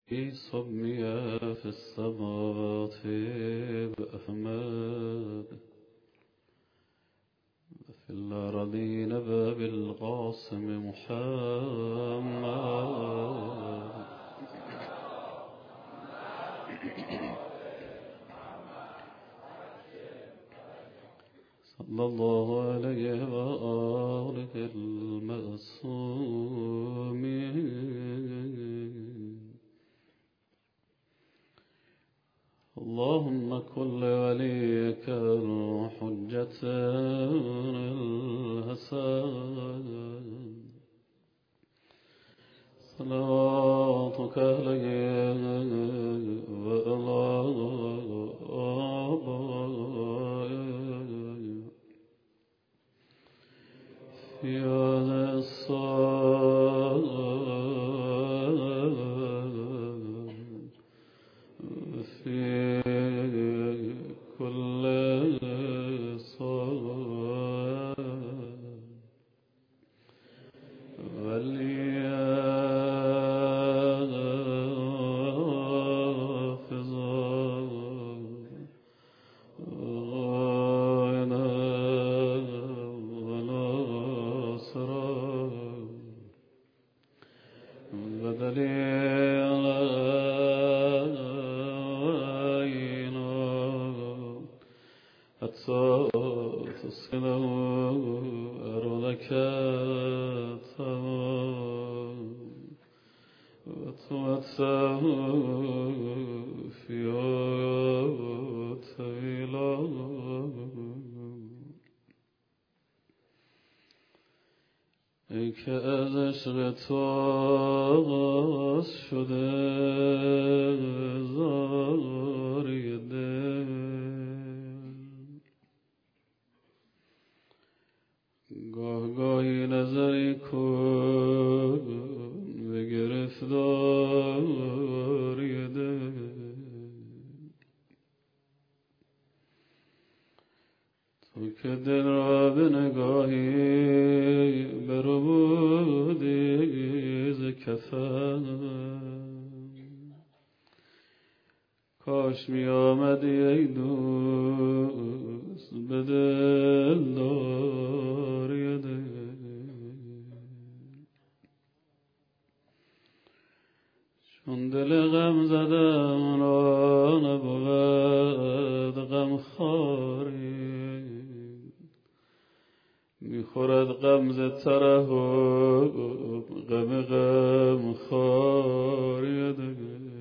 سمي في السماوات بأحمد في الأرضين بالقاسم محمد صلى الله عليه وآله المعصومين. اللهم كن لوليك الحجة الحسن صلواتك عليه وعلى آبائه في هذا في كل صلاة وليحفظ غاينا ونصرا بدليل حتى تصله أرضك تمام وتمسه في طويلة ای که از عشق تو شده زاری گاه گاهی نظری کن به گرفتاری دل تو که دل را به نگاهی بربودی ز کفن کاش می آمدی ای دوست به دلداری دل چون دل غم زدم را نبود غم خاری میخورد غم ز ترحم غم خاری دل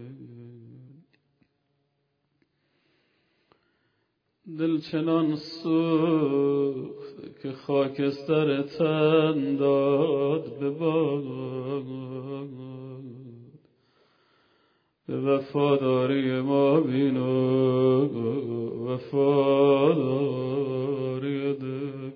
دل چنان سوخت که خاکستر تن داد به باد به وفاداری ما بین و وفاداری دل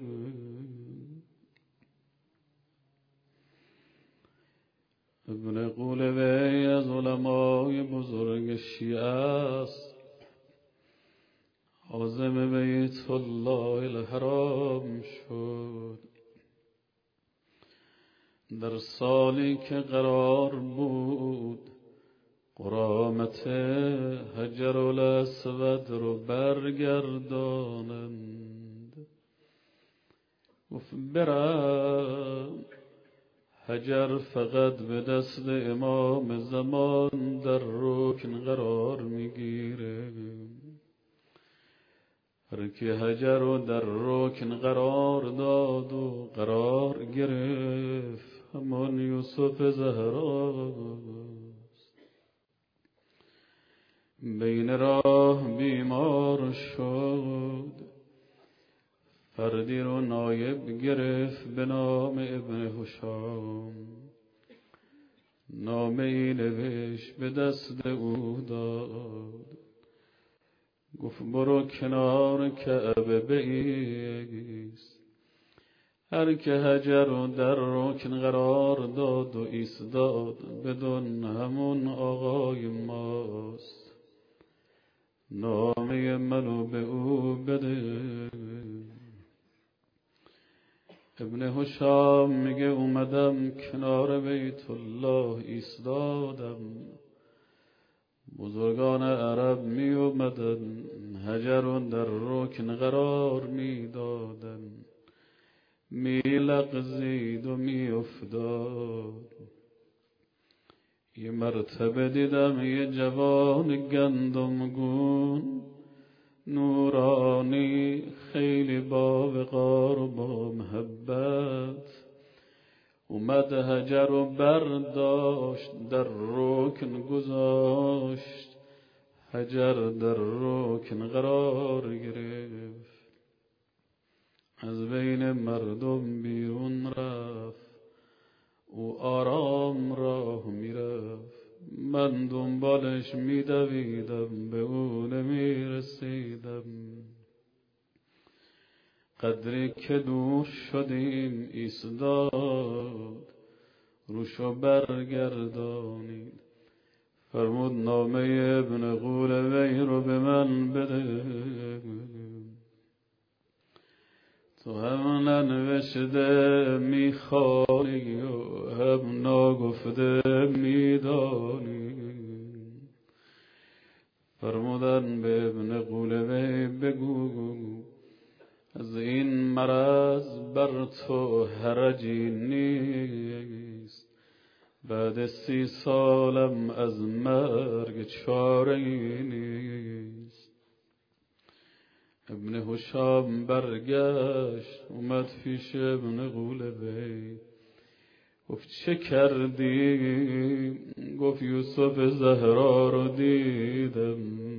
ابن قولوی از علمای بزرگ شیعه است عازم بیت الله الحرام شد در سالی که قرار بود قرامت حجر الاسود رو برگردانند گفت برم حجر فقط به دست امام زمان در رکن قرار میگیره هر که حجر رو در رکن قرار داد و قرار گرفت همان یوسف زهراست بین راه بیمار شد فردی رو نایب گرفت به نام ابن هشام نامه ای نوشت به دست او داد گفت برو کنار کعبه بایست هر که حجر رو در رکن قرار داد و ایستاد بدون همون آقای ماست نامه منو به او بده ابن هشام میگه اومدم کنار بیت الله ایستادم بزرگان عرب می اومدن حجر در رکن قرار می دادن، می لغزید و می افتاد. یه مرتبه دیدم یه جوان گندمگون نورانی خیلی با وقار و با محبت اومد حجر و برداشت در رکن گذاشت، حجر در رکن قرار گرفت، از بین مردم بیرون رفت، او آرام راه میرفت، من دنبالش میدویدم به او نمیرسیدم. قدری که دور شدیم ایستاد، روشو برگردانید، فرمود نامه ابن قولوی رو به من بده. تو هم ننوشته میخوانی و هم ناگفته میدانی. فرمودن به ابن قولوی بگو از این مرض بر تو حرجی نیست، بعد 30 سالم از مرگ چاره‌ای نیست. ابن هشام برگشت اومد پیش ابن قولوی، گفت چه کردی؟ گفت یوسف زهرا رو دیدم،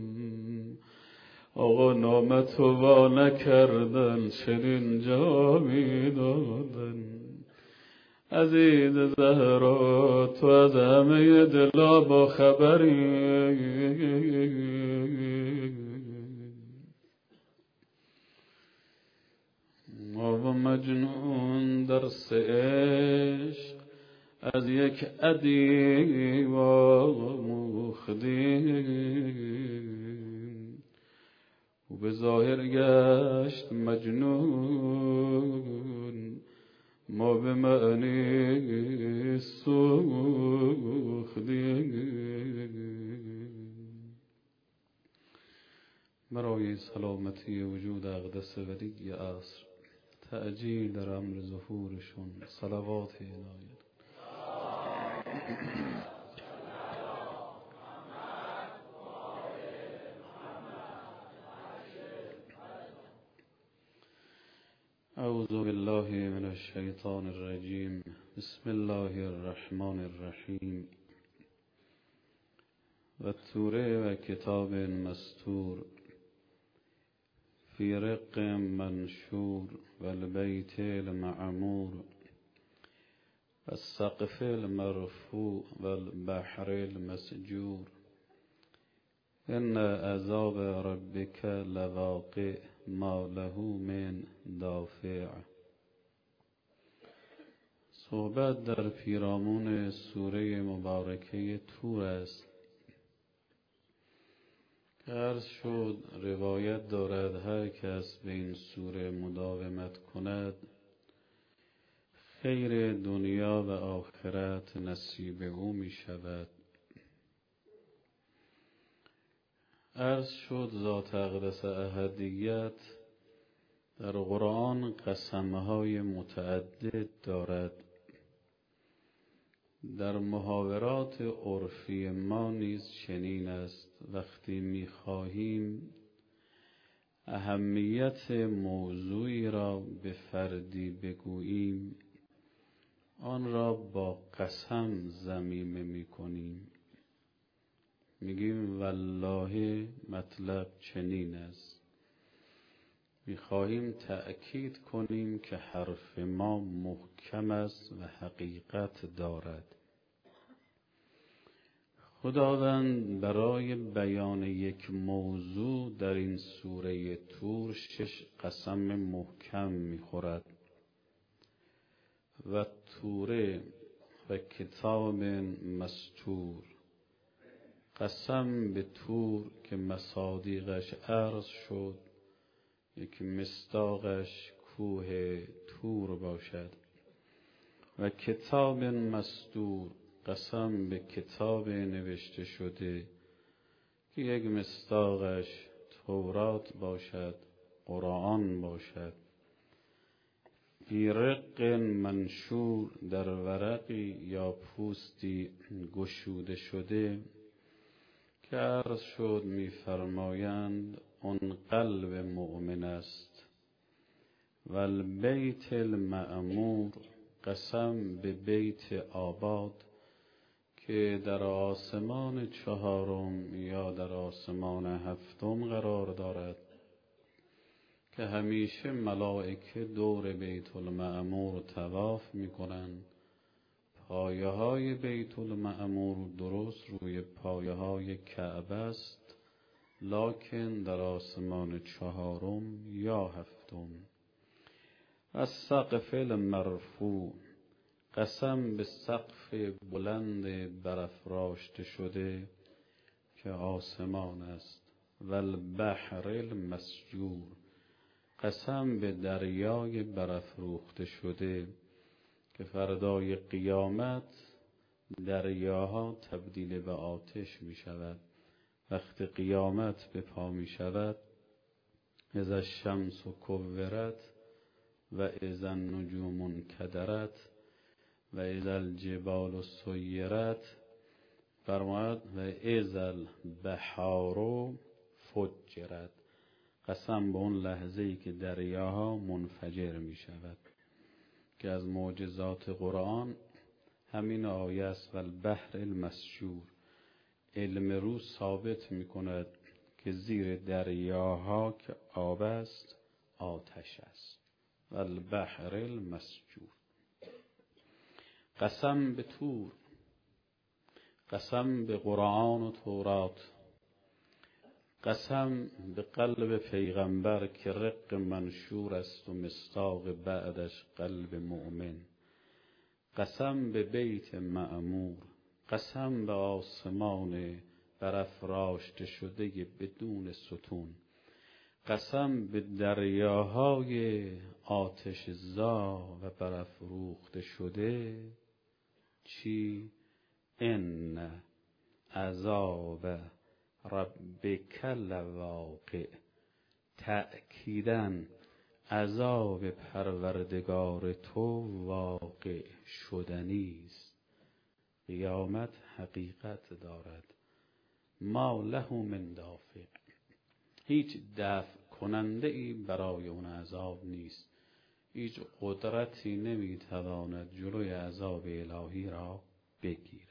آقا نامت رو وا نکردن، چنین جا میدادن. عزیز زهرا تو از همه دلا با خبری، آقا مجنون درس عشق از یک ادیب آموختیم، او به ظاهر گشت مجنون، ما به معنی سوختیم. برای سلامتی وجود اقدس ولی عصر تأجیل در امر ظهورشون صلوات الهی. اعوذ بالله من الشیطان الرجیم. بسم الله الرحمن الرحیم. و الطور و کتاب مستور فی رق منشور و البیت المعمور و السقف المرفوع و البحر المسجور. ان عذاب ربک لواقع ما له من دافع. صحبت در پیرامون سوره مبارکه طور است. عرض شد روایت دارد هر کس به این سوره مداومت کند خیر دنیا و آخرت نصیب او می شود. عرض شد ذات اقدس احدیت در قرآن قسمهای متعدد دارد. در محاورات عرفی ما نیز چنین است. وقتی می‌خواهیم اهمیت موضوعی را به فردی بگوییم آن را با قسم ضمیمه می‌کنیم. میگیم والله مطلب چنین است. می‌خواهیم تأکید کنیم که حرف ما محکم است و حقیقت دارد. خداوند برای بیان یک موضوع در این سوره طور 6 قسم محکم می‌خورد. و طور و کتاب مستور. قسم به طور که مصادیقش عرض شد، یکی مصداقش کوه طور باشد. و کتاب مستور، قسم به کتاب نوشته شده که یک مصداقش تورات باشد، قرآن باشد، فی رق منشور، در ورقی یا پوستی گشوده شده، که عرض شد می‌فرمایند اون قلب مؤمن است. و البیت المعمور، قسم به بیت آباد که در آسمان چهارم یا در آسمان هفتم قرار دارد، که همیشه ملائکه دور بیت المعمور طواف می‌کنند. پایه های بیت المعمور درست روی پایه های کعبه است، لکن در آسمان چهارم یا هفتم. از سقف المرفوع، قسم به سقف بلند برافراشته شده که آسمان است. و البحر المسجور، قسم به دریای برافروخته شده که فردای قیامت دریاها تبدیل به آتش می شود. وقتی قیامت به پا می شود، اذا الشمس کورت و اذا النجوم انکدرت و اذا الجبال سیرت، فرماید و اذا البحار فجرت، قسم به اون لحظه‌ای که دریاها منفجر می شود. که از معجزات قرآن همین آیه است. و البحر المسجور، علم رو ثابت می کند که زیر دریاها که آب است آتش است. و البحر المسجور. قسم به طور، قسم به قرآن و تورات، قسم به قلب پیغمبر که رق منشور است و مصداق بعدش قلب مؤمن. قسم به بیت معمور، قسم به آسمان برافراشته شده بدون ستون، قسم به دریاهای آتش زا و برافروخته شده. چی؟ ان عذاب ربک لواقع، تأکیداً عذاب پروردگار تو واقع شدنی است. قیامت حقیقت دارد. ما له من دافع، هیچ دفع کننده ای برای اون عذاب نیست. هیچ قدرتی نمیتواند جلوی عذاب الهی را بگیرد.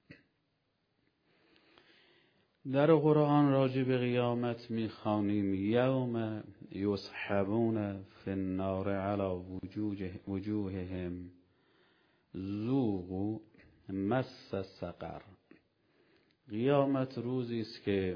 در قرآن راجع به قیامت میخوانیم یوم یسحبون فی النار علی وجوههم ذوقوا مس سقر. قیامت روزی است که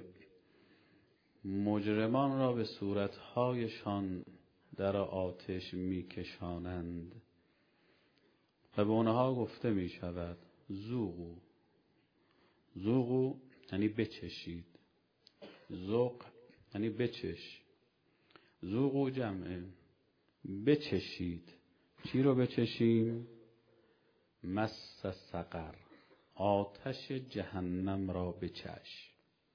مجرمان را به صورتهایشان در آتش میکشانند و به آنها گفته می شود ذوقوا. ذوقوا یعنی بچشید. ذوق یعنی بچش. ذوقوا جمعه. بچشید. چی رو بچشیم؟ مس سقر، آتش جهنم را بچش.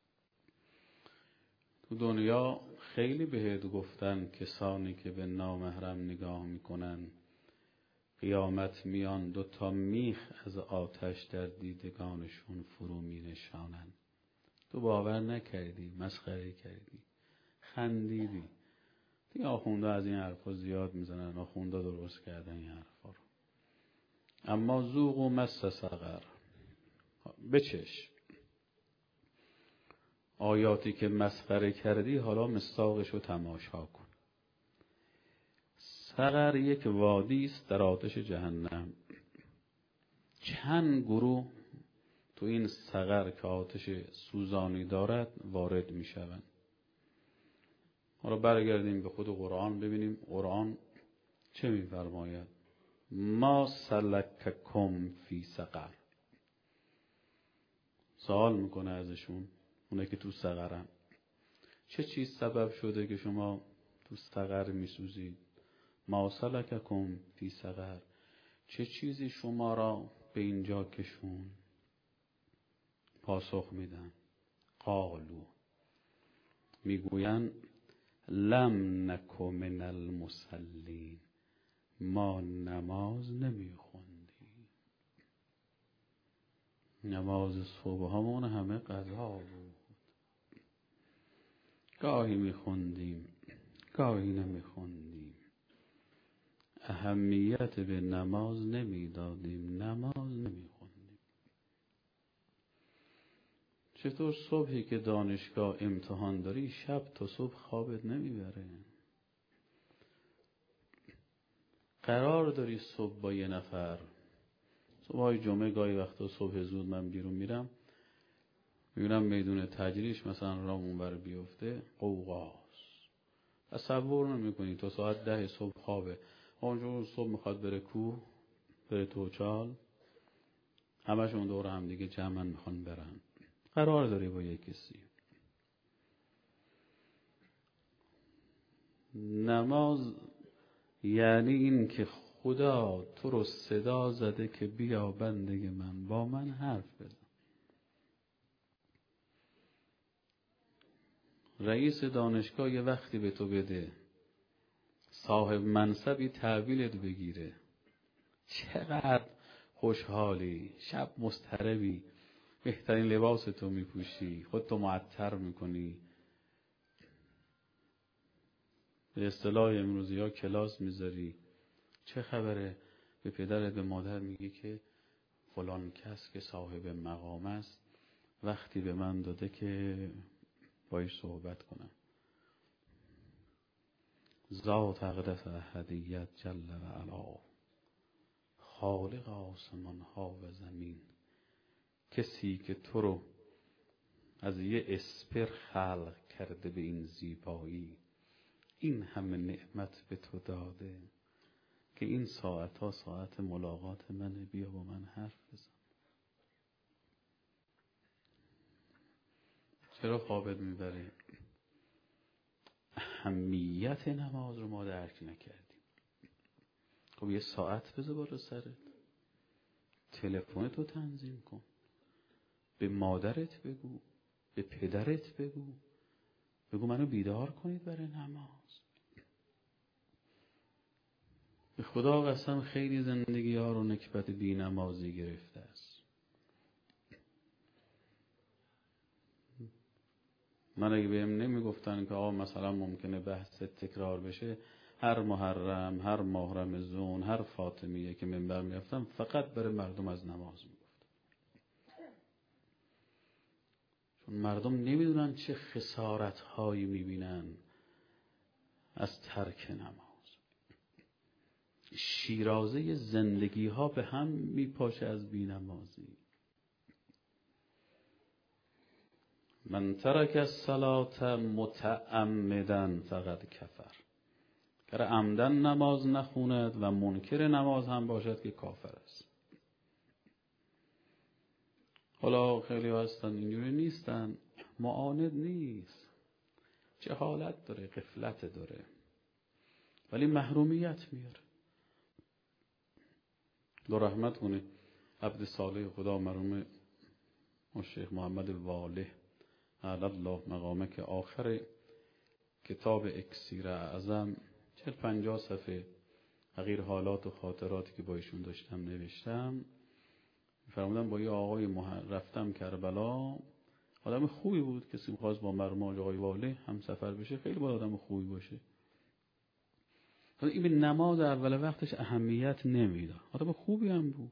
تو دنیا خیلی بهت گفتن کسانی که به نامحرم نگاه میکنن قیامت میان 2 میخ از آتش در دیدگانشون فرو می نشانن. تو باور نکردی، مسخره کردی، خندیدی. دیگه آخونده از این حرفا زیاد میزنن، آخونده درست کردن این حرفا رو. اما ذوق و مس سقر، بچش. آیاتی که مسخره کردی حالا مصداقش رو تماشا کن. سقر یک وادی است در آتش جهنم. چند گروه تو این سقر که آتش سوزانی دارد وارد می شوند. حالا برگردیم به خود قرآن ببینیم قرآن چه می فرماید. ما سلککم فی سقر. سوال میکنه ازشون، اونه که تو سقرن، چه چیز سبب شده که شما تو سقر می سوزید؟ ما سلککم فی سقر، چه چیزی شما را به اینجا کشون؟ پاسخ میدن قالو، میگویند لم نک من المصلین، ما نماز نمیخوندیم، نماز صبح همون همه قضا بود، گاهی میخوندیم گاهی نمیخوندیم، اهمیت به نماز نمیدادیم، نماز نمیخوندیم. چطور صبحی که دانشگاه امتحان داری شب تا صبح خوابت نمیبره؟ قرار داری صبح با یه نفر، صبحای جمعه گاهی وقتا صبح زود من بیرون میرم، میبینم میدون تجریش مثلا راه اونور بیفته قوقاست، تصور نمی‌کنی تا ساعت 10 صبح خوابه، اونجور صبح میخواد بره کوه، بره توچال، همشون دور هم دیگه جمعن میخوان برن. قرار داری با یک کسی. نماز یعنی این که خدا تو رو صدا زده که بیا بنده من، با من حرف بزن. رئیس دانشگاه یه وقتی به تو بده، صاحب منصبی تحویلت بگیره، چقدر خوشحالی، شب مضطربی، بهترین لباس تو میپوشی، خودتو معطر میکنی، به اصطلاح امروزی ها کلاس میذاری، چه خبره؟ به پدرت به مادر میگی که فلان کس که صاحب مقام است وقتی به من داده که باش صحبت کنم. ذات اقدس احدیت جل و علا، خالق آسمان ها و زمین، کسی که تو رو از یه اسپر خلق کرده به این زیبایی، این همه نعمت به تو داده که این ساعت ها ساعت ملاقات منه، بیا با من حرف بزن. چرا خوابت میبره؟ اهمیت نماز رو ما درک نکردیم. خب یه ساعت بذار بالا سرت، تلفنتو تنظیم کن، به مادرت بگو، به پدرت بگو منو بیدار کنید برای نماز. به خدا قسم خیلی زندگی ها رو نکبت بی نمازی گرفته است. من اگه بهم نمیگفتن که آقا مثلا ممکنه بحث تکرار بشه، هر محرم، هر ماه رمضان، هر فاطمیه که منبر میافتم فقط برای مردم از نماز میگفتم، چون مردم نمیدونن چه خسارت هایی میبینن از ترک نماز. شیرازه زندگی ها به هم میپاشه از بینمازی. من ترک الصلاة متعمدا فقد کفر، گر عمدن نماز نخوند و منکر نماز هم باشد که کافر است. حالا خیلی هستن اینجوری نیستن، معاند نیست، جهالت داره، غفلت داره، ولی محرومیت میاره. دو رحمت کنه عبد صالح خدا مرحوم شیخ محمد واله اعلی الله مقامه که آخر کتاب اکسیر اعظم 40-50 صفحه تغییر حالات و خاطراتی که با ایشون داشتم نوشتم. فرمودم با یه آقای رفتم کربلا، آدم خوبی بود، کسی می‌خواست با مرحوم آقای واله هم سفر بشه، خیلی با آدم خوبی باشه. این به نماز اول وقتش اهمیت نمیداد، آدم خوبی هم بود،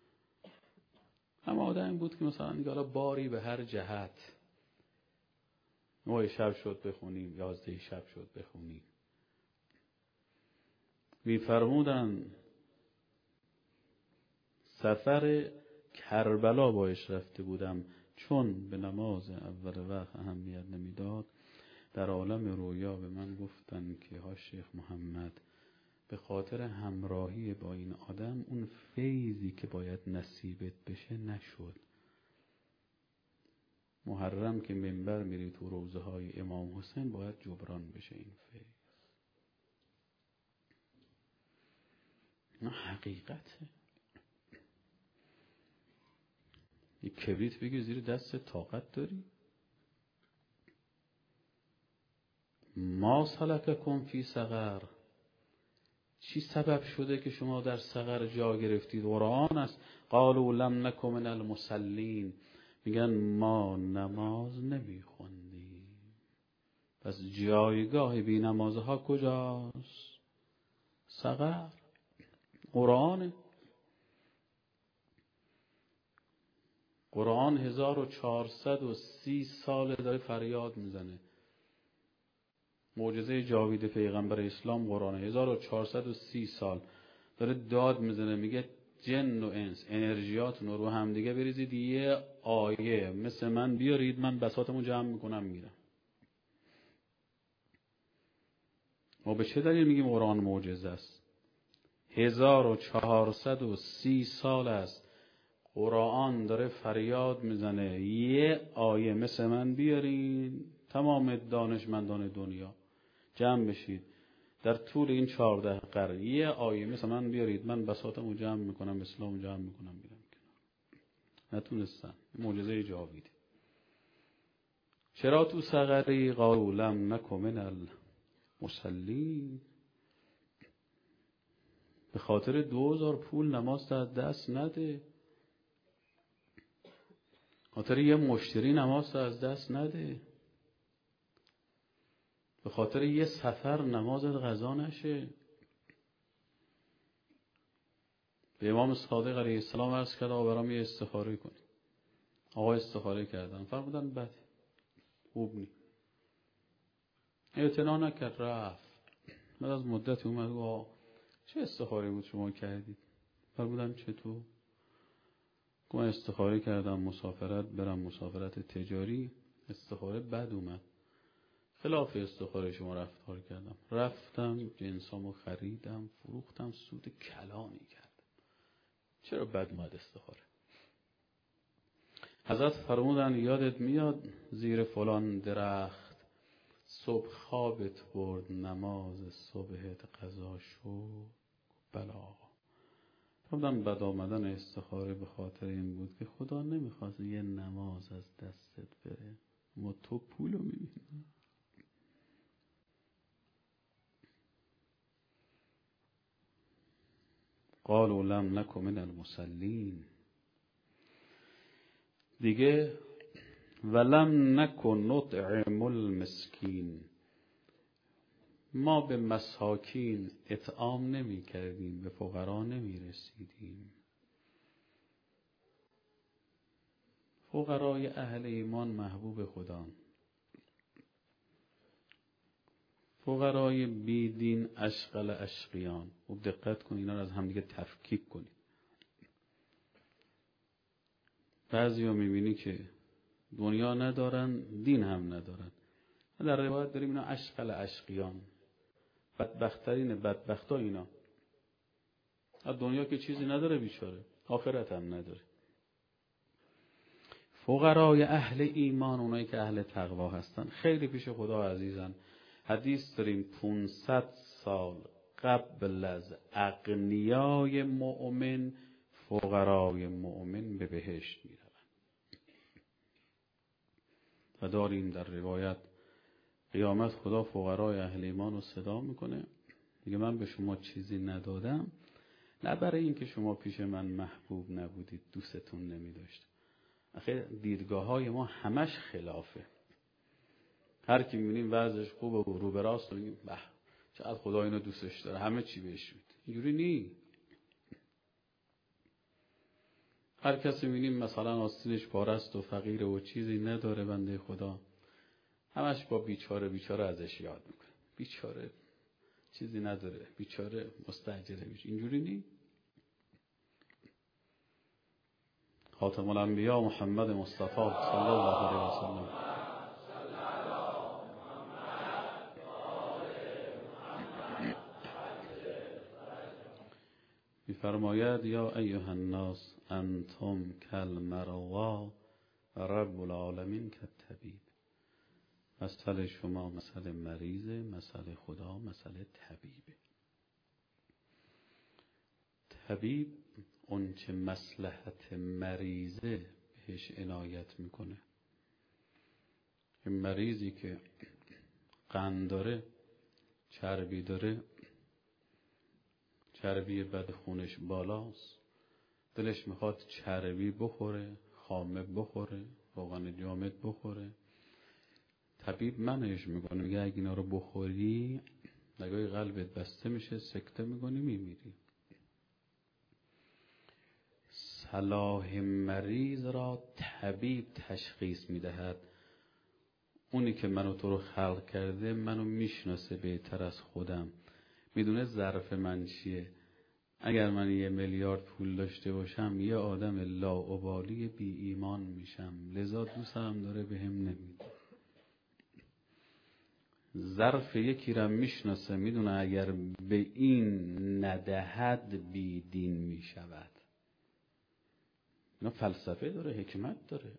هم آدم بود که مثلا میگه حالا باری به هر جهت، 9 شب شد بخونیم، 11 شب شد بخونیم. میفرمودن سفر کربلا باش رفته بودم، چون به نماز اول وقت اهمیت نمیداد، در عالم رویا به من گفتن که ها شیخ محمد، به خاطر همراهی با این آدم اون فیضی که باید نصیبت بشه نشد. محرم که منبر میری تو روضه های امام حسین باید جبران بشه این فیض. نه حقیقته. یک کبریت بگیر زیر دست، طاقت داری؟ ما سلککم فی سقر، چی سبب شده که شما در سقر جا گرفتید؟ قرآن است. قالوا لم نک من المصلین، میگن ما نماز نمیخوندیم. پس جایگاه بی نمازها کجاست؟ سقر. قرآن 1430 سال داره فریاد میزنه. معجزه جاوید پیغمبر اسلام قرآن 1430 سال داره داد میزنه، میگه جن و انس انرژیاتون رو هم دیگه بریزید، یه آیه مثل من بیارید، من بساطمو جمع میکنم میرم. ما به چه دلیل میگیم قرآن معجزه است؟ 1430 سال است قرآن داره فریاد میزنه یه آیه مثل من بیارین، تمام دانشمندان دنیا جمع بشید در طول این 14 قرن، یه آیه مثل من بیارید، من بساطمو جمع میکنم، اسلامو جمع میکنم میرم. نتونستن. معجزه جاویده. چرا تو سقری؟ قالوا لم نک من المصلین، به خاطر 2000 پول نماز از دست نده، خاطر یه مشتری نماز از دست نده، به خاطر یه سفر نمازت قضا نشه. به امام صادق علیه السلام عرض کرد آقا برام یه استخاره کنی. آقا استخاره کردن، فرمودن بده، خوب نی. اعتنا نکرد، رفت. بعد از مدت اومد آقا چه استخاره بود شما کردید؟ فرمودن چطور؟ من استخاره کردم مسافرت برم، مسافرت تجاری، استخاره بد اومد، خلاف استخاره شما رفتار کردم، رفتم جنسامو خریدم فروختم، سود کلانی کردم. چرا بد اومد استخاره؟ حضرت فرمودن یادت میاد زیر فلان درخت صبح خوابت برد، نماز صبحت قضا شد؟ بلا. فرمودن بد آمدن استخاره به خاطر این بود که خدا نمیخواست یه نماز از دستت بره، ما تو پولو میبینی. قالوا لم نک من المصلین. دیگه ولم نکن نطعم المسکین، ما به مساکین اطعام نمی کردیم، به فقرا نمی رسیدیم. فقرای اهل ایمان محبوب خدان، فقرای بیدین اشغل اشقیان. خوب دقت کن اینا رو از هم دیگه تفکیک کنید. بعضی ها میبینی که دنیا ندارن، دین هم ندارن. در روایت داریم اینا اشغل اشقیان، بدبخترین بدبختا اینا. از دنیا که چیزی نداره بیچاره، آخرت هم نداره. فقرای اهل ایمان، اونایی که اهل تقوا هستن، خیلی پیش خدا عزیزن. حدیث داریم 500 سال قبل از اغنیای مؤمن فقرای مؤمن به بهشت میرن. و داریم در روایت قیامت خدا فقرای اهل ایمان رو صدا میکنه، میگه من به شما چیزی ندادم، نه برای این که شما پیش من محبوب نبودید، دوستتون نمیداشتم. آخه دیدگاه های ما همش خلافه. هر کی میبینیم وضعش خوبه و رو به راست میگیم به چقدر خدا اینو دوستش داره، همه چی بهش میده. اینجوری نی. هر کسی میبینیم مثلا آستینش پاره است و فقیره و چیزی نداره، بنده خدا همش با بیچاره بیچاره ازش یاد میکنه. بیچاره چیزی نداره، بیچاره مستاجره میشه. اینجوری نی. خاتم الانبیا محمد مصطفی صلی الله علیه و سلم می‌فرماید یا ایها الناس انتم کالمرضی و رب العالمین کالطبیب. مثل شما مثل مریضه، مثل خدا مثل طبیبه. طبیب اون چه مصلحت مریضه بهش عنایت میکنه. این مریضی که قند داره، چربی داره، چربی بد خونش بالاست، دلش میخواد چربی بخوره، خامه بخوره، روغن جامد بخوره. طبیب منعش میکنه، میگه اگه اینا رو بخوری نگاهی قلبت بسته میشه، سکته میکنی، میمیری. صلاح مریض را طبیب تشخیص میدهد. اونی که منو تو رو خلق کرده منو میشناسه بهتر از خودم، میدونه ظرف من چیه. اگر من 1 میلیارد پول داشته باشم یه آدم لاابالی بی ایمان میشم، لذا دوستم داره بهم نمیده. ظرف یکی را میشناسه، میدونه اگر به این ندهد بی دین میشود. اینا فلسفه داره، حکمت داره.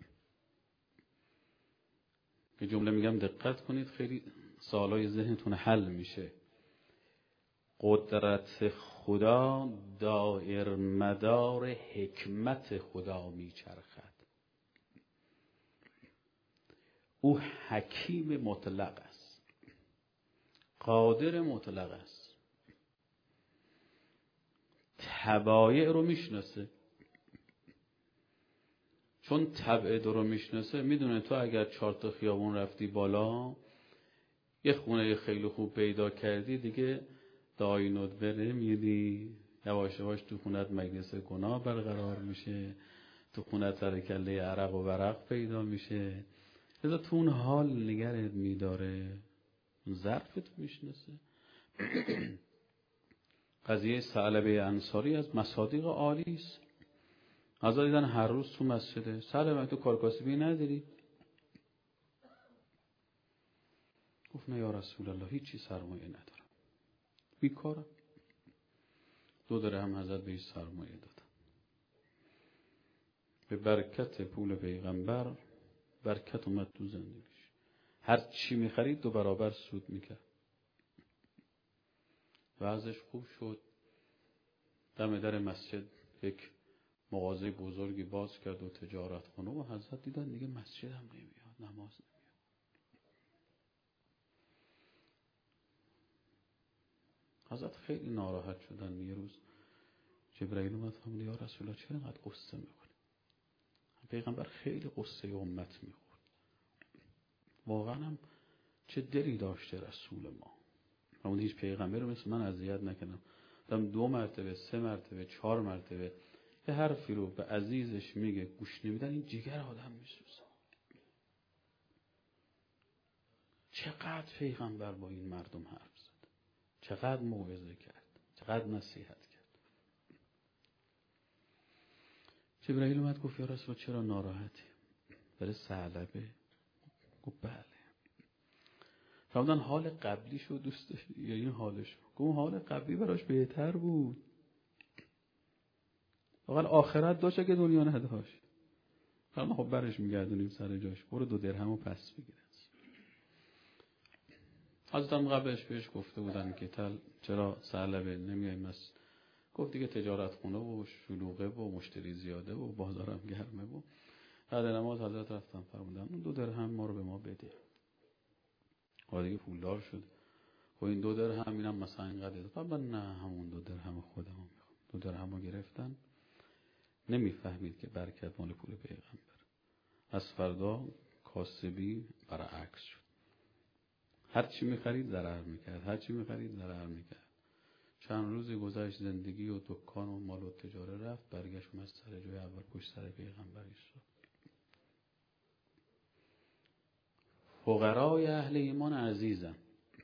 که جمله میگم دقت کنید، خیلی سوالای ذهنتون حل میشه. قدرت خدا دایر مدار حکمت خدا میچرخد. او حکیم مطلق است، قادر مطلق است، طبایع رو میشناسه. چون طبع رو میشناسه میدونه تو اگر 4 تا خیابون رفتی بالا، یه خونه خیلی خوب پیدا کردی، دیگه دعای ندبه نمیدی، یواش یواش تو خونت مجلس گناه برقرار میشه، تو خونت سر کله عرق و ورق پیدا میشه. لذا تو اون حال نگرت میداره، ظرفت میشناسه. قضیه ثعلبه انصاری از مصادیق عالی است. از دیدن هر روز تو مسجده، ثعلبه تو کار کاسبی نداری؟ گفت نه یا رسول الله، هیچی سرمایه ندارم، بیکارم. 2 درهم حضرت بهش سرمایه دادن. به برکت پول پیغمبر برکت اومد تو زندگیش. هر چی میخرید 2 برابر سود میکرد. وضعش خوب شد. دم در مسجد یک مغازه بزرگی باز کرد و تجارت خونه، و حضرت دیدن دیگه مسجد هم نمیاد، نماز نمیاد. حضرت خیلی ناراحت شدن. یه روز جبرائیل اومد فرمود یا رسول الله چرا اینقدر قصه میخوری؟ پیغمبر خیلی قصه امت میخورد. واقعا هم چه دلی داشته رسول ما. فرمود هیچ پیغمبر رو مثل من اذیت نکردم. دم 2 مرتبه، 3 مرتبه، 4 مرتبه یه حرفی رو به عزیزش میگه، گوش نمیدن، این جگر آدم میسوزه. چقدر پیغمبر با این مردم حرف زد، چقدر موعظه کرد، چقدر نصیحت کرد. جبرائیل اومد گفت یا رسول چرا ناراحتی؟ برای ثعلبه؟ گفت بله. فرمودن حال قبلیشو دوست داشتی یا این حالشو؟ گفت حال قبلی براش بهتر بود. واقعا آخرت داشت که دنیا نداشت. فرمودن خب برش میگردونیم سر جاش، برو 2 درهمو پس بگیر. حضرتم قبلش بهش گفته بودن که چرا ثعلبه نمیای مسجد؟ گفت دیگه تجارت خونه و شلوغه و مشتری زیاده و بازارم گرمه. و بعد نماز حضرت رفتم فرمودن اون 2 درهم ما رو به ما بده. دیگه پولدار شد. خب این 2 درهم اینم مثلا اینقدر داد. من نه، همون 2 درهم خودمو میخوام. 2 درهمو گرفتن. نمیفهمید که برکت مال پول پیغمبر. از فردا کاسبی برعکس شد. هر چی می‌خرید ضرر می‌کرد، هر چی می‌خرید ضرر می‌کرد. چند روزی گذشت، زندگی و دکان و مال و تجاره رفت، برگشت اومد سر جای اول، پشت سر پیغمبر ایستاد. فقرای اهل ایمان عزیزم،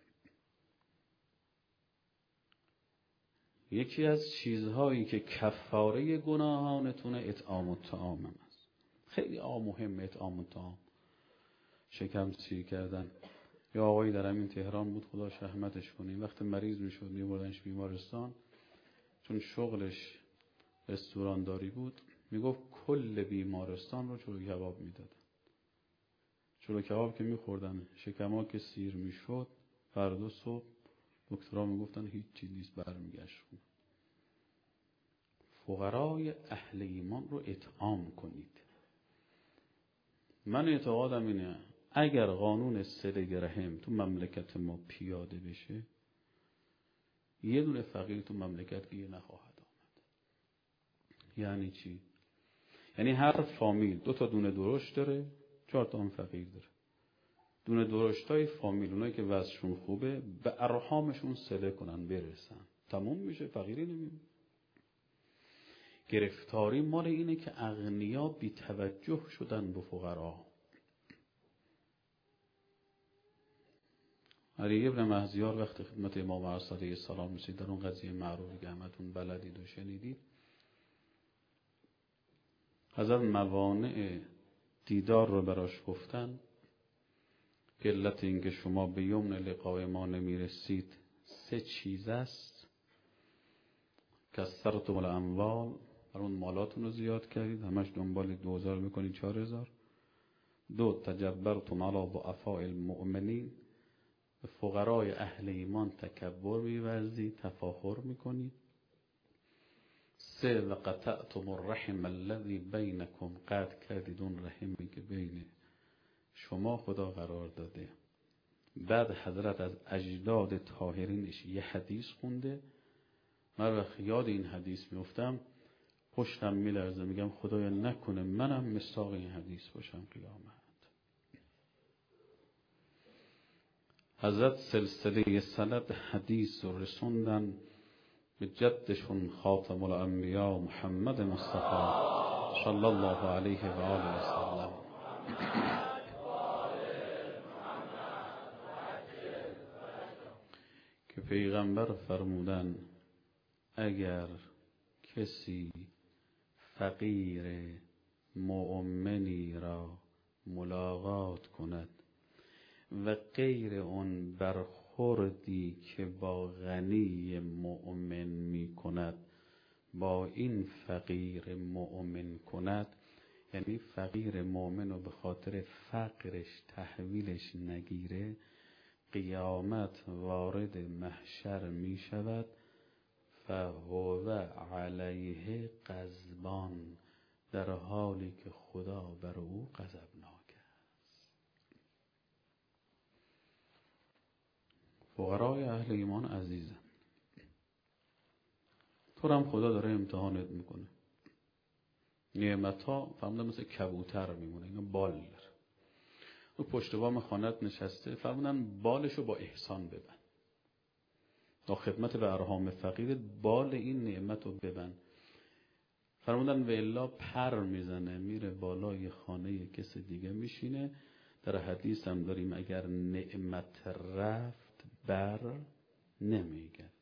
یکی از چیزهایی که کفاره گناهانتونه اطعام الطعام است. خیلی مهمه اطعام الطعام. شکم سیر کردن. یا آقایی در همین تهران بود، خدا رحمتش کنه، وقتی مریض میشد میبردنش بیمارستان، چون شغلش رستورانداری بود، میگفت کل بیمارستان رو چلو کباب میدادن. چلو کباب که میخوردن، شکم‌ها که سیر میشد، فردا صبح دکترها میگفتن هیچ چیز نیست، برمیگشت. فقرای اهل ایمان رو اطعام کنید. من اعتقادم اینه اگر قانون صله رحم تو مملکت ما پیاده بشه، یه دونه فقیر تو مملکت دیگه نخواهد آمد. یعنی چی؟ یعنی هر فامیل 2 تا دونه درشت داره، 4 تا هم فقیر داره. دونه درشتای فامیل، اونایی که وضعشون خوبه، به ارحامشون صله کنن برسن، تموم میشه، فقیری نمیمونه. گرفتاری مال اینه که اغنیا بی توجه شدن به فقرا. علی ابن مهزیار وقتی خدمت امام عصر علیه السلام رسید، در اون قضیه معروفی که همتون بلدید و شنیدید، حضرت موانع دیدار رو براش گفتن که علت این که شما به یمن لقای ما نمیرسید 3 چیز است. کثرتم الاموال، برون مالاتون رو زیاد کردید، همش دنبال 2000 میکنید 4000. 2 تجبرتم علی ضعفاء المؤمنین، به فقرای اهل ایمان تکبر می‌ورزید، تفاخر میکنید. 3 وقطعتم الرحم الذی بینکم، قطع کردید اون رحمی که بین شما خدا قرار داده. بعد حضرت از اجداد طاهرینش یه حدیث خونده. من وقت یاد این حدیث میفتم پشتم میلرزه، میگم خدایا نکنه منم مصداق این حدیث باشم قیامت. حضرت سلسله سند حدیث رو رسوندن به جدشون خاتم الانبیا محمد مصطفی صلی الله علیه و آله و سلم. که پیغمبر فرمودن اگر کسی فقیر مؤمنی را ملاقات کند و غیر اون برخوردی که با غنی مؤمن می کند با این فقیر مؤمن کند، یعنی فقیر مؤمن رو به خاطر فقرش تحویلش نگیره، قیامت وارد محشر می شود فهو علیه غضبان، در حالی که خدا بر او غضبناک است. فقرای اهل ایمان عزیزن، تو هم خدا داره امتحانت میکنه. نعمت ها فرمودن مثل کبوتر میمونه، اینا بال داره. او پشت بام خانت نشسته، فرمودن بالشو با احسان ببند، تا خدمت به ارحام فقیر بال این نعمت رو ببند. فرمودن و الا پر میزنه میره بالای خانه کسی دیگه میشینه. در حدیث هم داریم اگر نعمت رفت بر نمیگرده.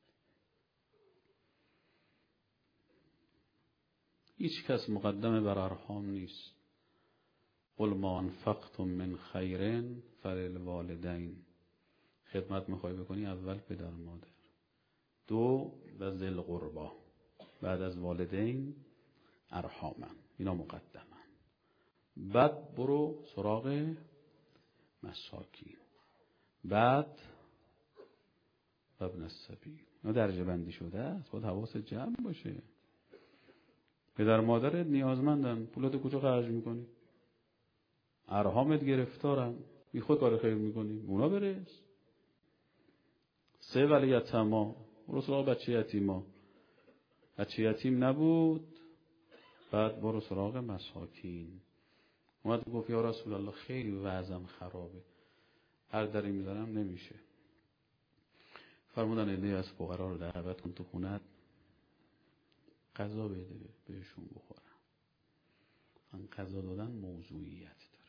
هیچ کس مقدم بر ارحام نیست. قل ما انفقتم من خیر فللوالدین، خدمت میخوای بکنی اول پدر مادر، 2 و ذی القربا، بعد از والدین ارحامن، اینا مقدمن. بعد برو سراغ مساکین، بعد ابن السبیل. اینا درجه بندی شده است، باید حواست جمع باشه. پدر مادرت نیازمندن، پولات کجا خرج میکنی؟ ارحامت گرفتارن، بی خود کار خیر میکنی، اونا برس. 3 ولی یتیما، برو سراغ بچه یتیما، بچه یتیم نبود، بعد برو سراغ مساکین. اومد گفت یا رسول الله خیلی وضعم خرابه، هر دری میزنم نمیشه. فرمودن عده از فقرا رو دعوت کن تو خونت، غذا بده بهشون بخورن. من غذا دادن موضوعیت داره.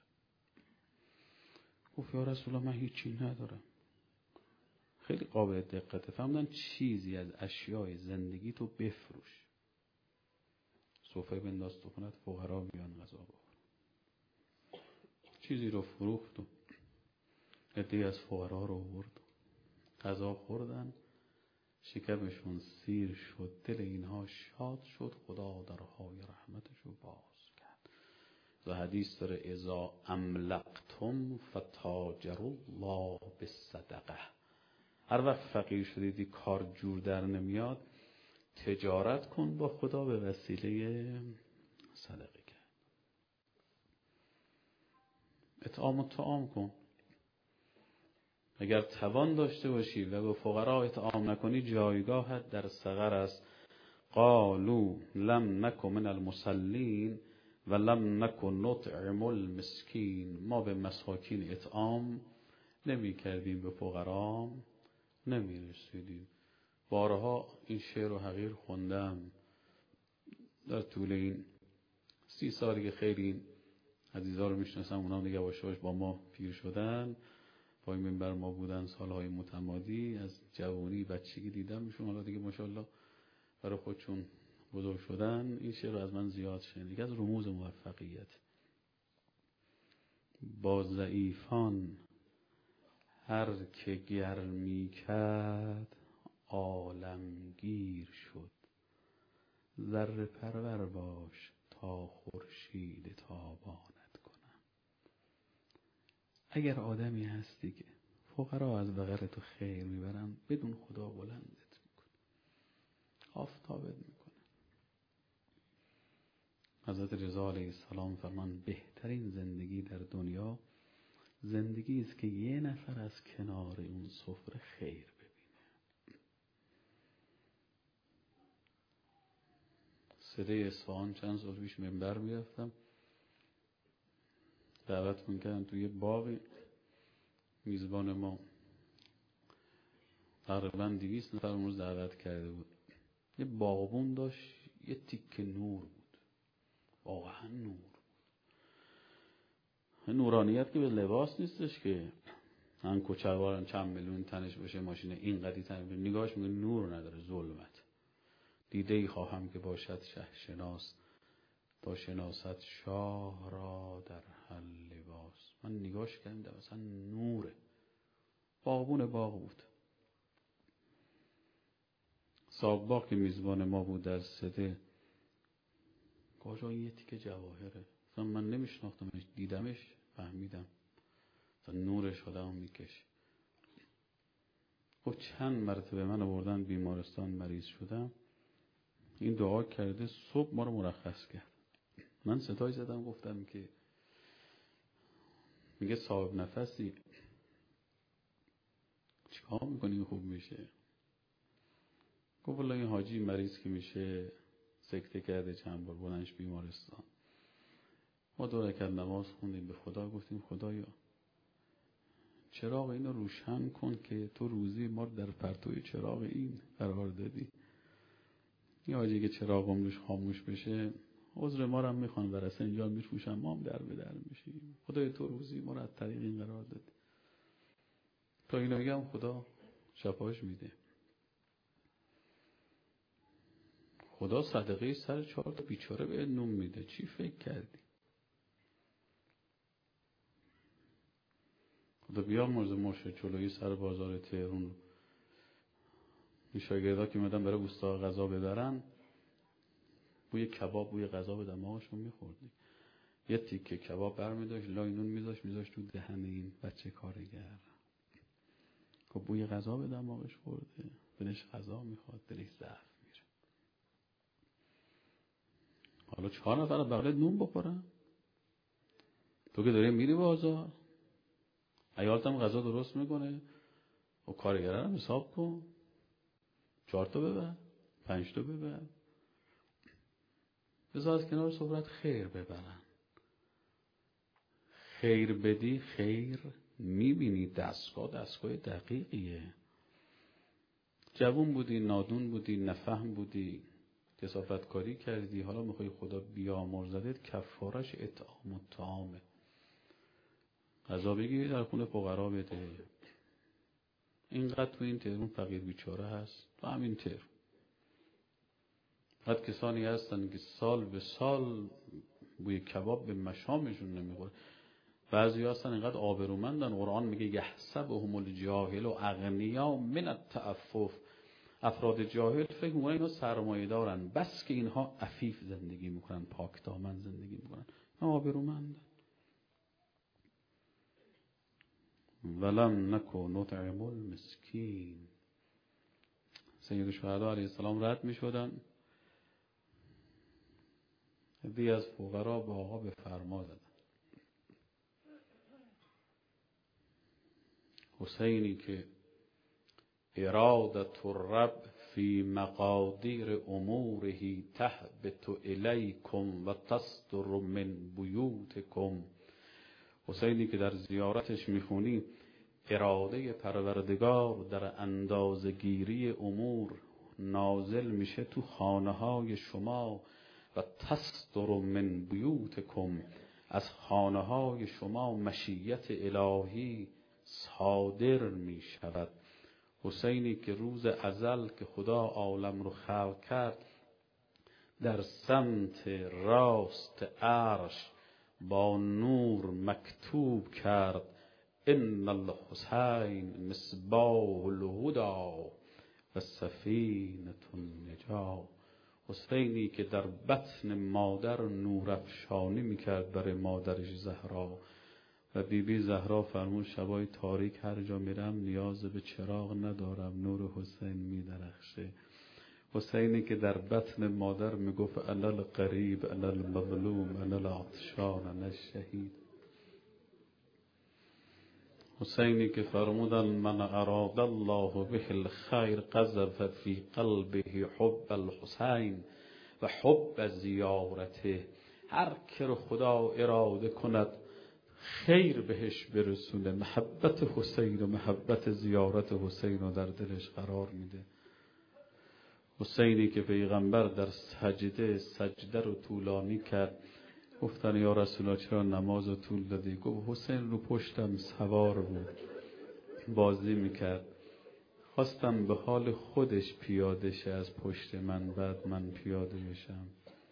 گفت یا رسول الله من هیچی ندارم. خیلی قابل دقته. فرمودن چیزی از اشیای زندگی تو بفروش، سفره بنداز تو خونت، فقرا بیان غذا بخورن. چیزی رو فروخت و عده‌ای از فقرا رو آورد، غذا خوردن، شکمشون سیر شد، دل اینها شاد شد، خدا درهای رحمتش رو باز کرد. و حدیث داره اذا املقتم فتاجروا الله بالصدقه، هر وقت فقیر شدیدی کار جور در نمیاد، تجارت کن با خدا به وسیله صدقه کرد. اطعام و طعام کن. اگر توان داشته باشی و به فقرا اطعام نکنی جایگاهت در سقر است. قالوا لم نکن من المصلین و لم نکن نطعم المسکین. ما به مساکین اطعام نمی کردیم، به فقرا نمی رسیدیم. بارها این شعر رو حقیر خوندم در طول این 30 سالی که خیلی عزیزا رو میشناسم، اونا دیگه یواش یواش با ما پیر شدن، پای منبر ما بودن سالهای متمادی، از جوانی بچگی دیدمشون، حالا دیگه ماشاءالله برای خودشون بزرگ شدن. این شعر رو از من زیاد شنیدن. یکی از رموز موفقیت. با ضعیفان هر که گرمی کرد عالمگیر شد. ذره پرور باش تا خورشید تابانت کنم. اگر آدمی هستی که فقرا از بغل تو خیر میبرن، بدون خدا بلندت میکنه، آفتابت میکنه. حضرت رضا علیه السلام فرمان بهترین زندگی در دنیا زندگی است که یه نفر از کنار اون سفره خیر ببینه. صده اصفهان چند سال پیش منبر میرفتم، دعوت میکردن توی باغی. میزبان ما تقریبا 200 نفر اون روز دعوت کرده بود. یه باغبون داشت، یه تیکه نور بود، واقعا نور. نورانیت که به لباس نیستش که من کوچه‌وارن چند میلیون تنش باشه، ماشین اینقدی تن، نگاهش میگه نور نداره، ظلمت. دیده ای خواهم که باشد شه شناس، تا شناست شاه را در هر لباس. من نگاهش کردم مثلا نوره. باغبون باغ بود. صاحب باغ که میزبان ما بود در سده، کجا یه تیکه جواهره، مثلا من نمیشناختمش، دیدمش فهمیدم مثلا نورش آدم میکشه. خب چند مرتبه من آوردن بیمارستان، مریض شدم، این دعا کرده، صبح ما رو مرخص کرد. من صدای زدم گفتم که میگه صاحب نفسی چیکار میکنی خوب میشه؟ گفت والله این حاجی مریض که میشه سکته کرده چند بار، بردنش بیمارستان. ما 2 رکعت نماز خوندیم، به خدا گفتیم خدایا چراغ اینو روشن کن که تو روزی ما در پرتوی چراغ این قرار دادی. این حاجی که چراغ عمرش خاموش بشه عذر ما رو هم میخوان، برسه اینجا میفروشن، ما هم در به در میشیم. خدای تو روزی ما رو از طریق این قرار دادی. تا اینو بگم خدا شفاش میده. خدا صدقه سر 4 تا بیچاره به نون میده. چی فکر کردی؟ خدا بیا مرز مرشه جلوی سر بازار تهران. این شاگردا که اومدن برای اوستا غذا ببرن، بوی کباب، بوی غذا به دماغشون میخوردی. یه تیکه کباب برمی‌داشت لای نون میذاشت تو دهن این بچه کارگر. خب بوی غذا به دماغش خورده، دلش غذا میخواد، دلش ضعف میره. حالا 4 نفر بغلت نون بخورن، تو که داری میری بازار، عیالتم غذا درست میکنه و کارگره رو حساب کن، 4 تا ببر، 5 تا ببر، بذار از کنار صحبت خیر ببرن. خیر بدی خیر میبینی. دستگاه دقیقیه. جوون بودی، نادون بودی، نفهم بودی، کثافت کاری کردی، حالا میخوای خدا بیامرزدت، کفارش اطعام و طعامه. غذا بگیری در خونه فقرا بده. اینقدر تو این تهران فقیر بیچاره هست، تو همین تهران قد کسانی هستن که سال به سال بوی کباب به مشامشون نمیخوره. بعضی هستن اینقدر آبرومندن، قرآن میگه یحسبهم الجاهل و اغنیا من التعفف. افراد جاهل فکر میکنن اینا سرمایه دارن، بس که اینها عفیف زندگی میکنن، پاک دامن زندگی میکنن، اینا آبرومندن. ولم نکو نطعم المسکین. سید الشهدا علیه السلام رد میشدن، عده‌ای از فقرا با آقا به فرما زدن. حسینی که ارادة الرب فی مقادیر اموره تهبط الیکم و تصدر من بیوتکم. حسینی که در زیارتش میخونی اراده پروردگار در اندازه‌گیری امور نازل میشه تو خانه‌های شما و تصدر من بیوتکم، از خانه‌های شما مشیت الهی صادر میشود. حسینی که روز ازل که خدا عالم رو خلق کرد در سمت راست عرش با نور مکتوب کرد ان الحسین مصباح الهدی و سفینة النجاة. حسینی که در بطن مادر نورافشانی میکرد برای مادرش زهرا و بیبی زهرا فرمود شبای تاریک هر جا میرم نیاز به چراغ ندارم، نور حسین میدرخشه. حسینی که در بطن مادر میگفت انا القریب انا المظلوم انا العطشان انا الشهید. حسینی که فرمودن من اراد الله به الخیر قذف فی قلبه حب الحسین و حب زیارته. هر که رو خدا اراده کند خیر بهش برسونه محبت حسین و محبت زیارت حسین رو در دلش قرار میده. حسینی که پیغمبر در سجده رو طولانی کرد، گفتن یا رسول الله چرا نماز رو طول دادی؟ گفت حسین رو پشتم سوار بود بازی میکرد، خواستم به حال خودش پیاده شه از پشت من بعد من پیاده بشم.